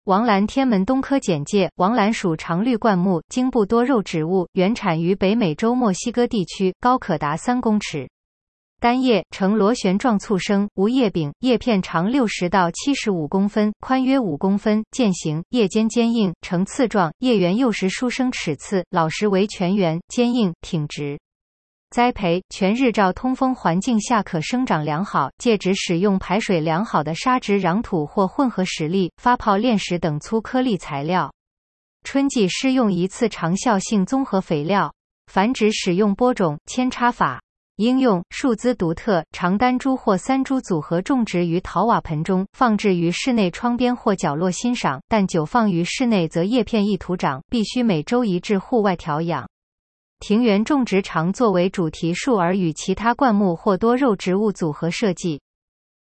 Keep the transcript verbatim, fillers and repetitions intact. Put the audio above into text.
王兰天门冬科简介：王兰属常绿灌木，茎部多肉植物，原产于北美洲墨西哥地区，高可达三公尺。单叶呈螺旋状簇生，无叶柄，叶片长六十到七十五公分，宽约五公分，渐形，叶尖坚硬，呈刺状，叶缘幼时疏生齿刺，老时为全圆，坚硬，挺直。栽培：全日照通风环境下可生长良好，借指使用排水良好的沙质壤土或混合石砾、发泡炼石等粗颗粒材料。春季施用一次长效性综合肥料。繁殖使用播种、扦插法。应用：树姿独特，长单株或三株组合种植于陶瓦盆中，放置于室内窗边或角落欣赏，但久放于室内则叶片易徒长，必须每周移至户外调养。庭园种植常作为主题树而与其他灌木或多肉植物组合设计。